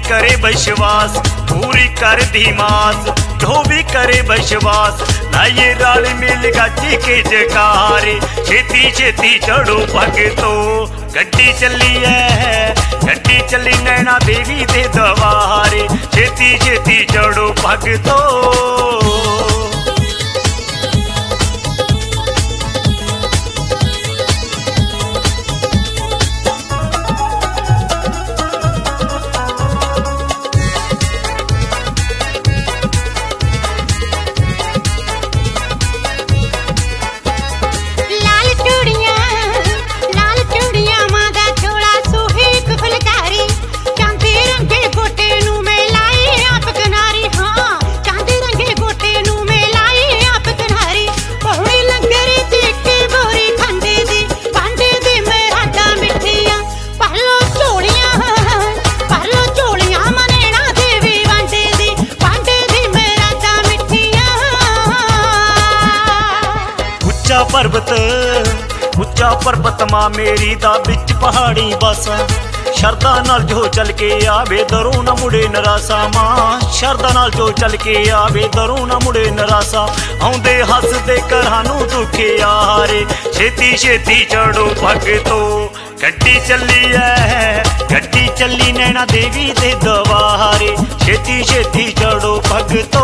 करे विश्वास पूरी कर दी मास, जो भी करे विश्वास लाइए राल मिल गाजी के जकारे। छेती छेती चढ़ो भगतो गड्डी चली है, गड्डी चली नैना देवी दे दवारे। छेती छेती चढ़ो भगतो। ਉੱਚਾ ਪਰਬਤ ਮਾਂ ਮੇਰੀ ਦਾ ਵਿੱਚ ਪਹਾੜੀ ਬਾਸਾ। ਸ਼ਰਦਾ ਨਾਲ ਜੋ ਚੱਲ ਕੇ ਆਵੇ ਦਰੋਂ ਨਾ ਮੁੜੇ ਨਰਾਸਾ। ਮਾਂ ਸ਼ਰਦਾ ਨਾਲ ਜੋ ਚੱਲ ਕੇ ਆਵੇ ਦਰੋਂ ਨਾ ਮੁੜੇ ਨਰਾਸਾ। ਆਉਂਦੇ ਹੱਸਦੇ ਘਰਾਂ ਨੂੰ ਦੁੱਖ ਯਾਰੇ। ਛੇਤੀ ਛੇਤੀ ਚੜੋ ਭਗਤੋ ਗੱਡੀ ਚੱਲੀ ਐ, ਗੱਡੀ ਚੱਲੀ ਨੈਣਾ ਦੇਵੀ ਦੇ ਦਵਾਰੇ। ਛੇਤੀ ਛੇਤੀ ਚੜੋ ਭਗਤੋ।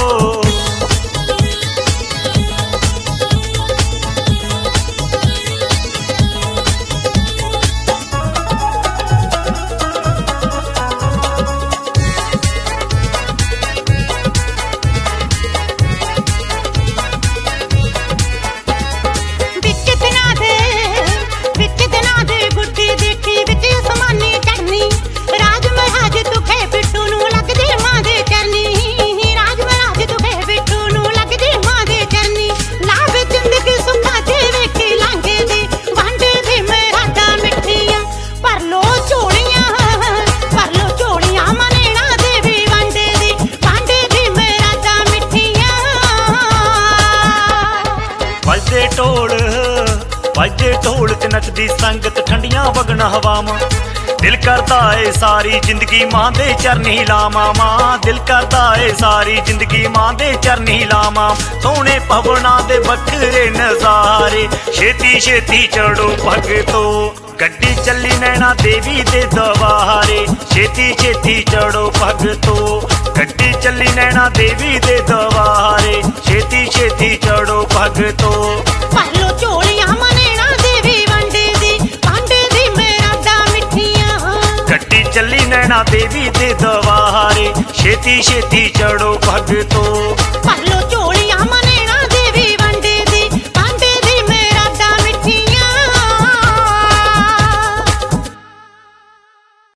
ਵੱਜਦੇ ਢੋਲ ਤੇ ਨੱਚਦੀ ਸੰਗਤ ਠੰਡੀਆਂ ਵਗਣਾ ਹਵਾਵਾਂ। ਦਿਲ ਕਰਦਾ ਏ ਸਾਰੀ ਜ਼ਿੰਦਗੀ ਮਾਂ ਦੇ ਚਰਨੀ ਲਾਵਾਂ। ਮਾਂ ਦਿਲ ਕਰਦਾ ਏ ਸਾਰੀ ਜ਼ਿੰਦਗੀ ਮਾਂ ਦੇ ਚਰਨੀ ਲਾਵਾਂ। ਸੋਹਣੇ ਪਵਨਾਂ ਦੇ ਵੱਖਰੇ ਨਜ਼ਾਰੇ। ਛੇਤੀ ਛੇਤੀ ਚੜੋ ਭਗਤੋ ਗੱਡੀ ਚੱਲੀ ਨੈਣਾ ਦੇਵੀ ਦੇ ਦਵਾਰੇ। ਛੇਤੀ ਛੇਤੀ ਚੜੋ ਭਗਤੋ ਗੱਡੀ ਚੱਲੀ ਨੈਣਾ ਦੇਵੀ ਦੇ ਦਵਾਰੇ। ਛੇਤੀ ਛੇਤੀ ਚੜੋ ਭਗਤੋ। ਪਰਲੋ ਝੋਲੀਆਂ ਮਨੈਣਾ ਦੇਵੀ ਵੰਡੇ ਦੀ ਪਾਂਡੇ ਦੀ ਮੇਰਾਦਾ ਮਿੱਠੀਆਂ। ਗੱਡੀ ਚੱਲੀ ਨੈਣਾ ਦੇਵੀ ਦੇ ਦਵਾਰੇ। ਛੇਤੀ ਛੇਤੀ ਚੜੋ ਭਗਤੋ। ਪਰਲੋ ਝੋਲੀਆਂ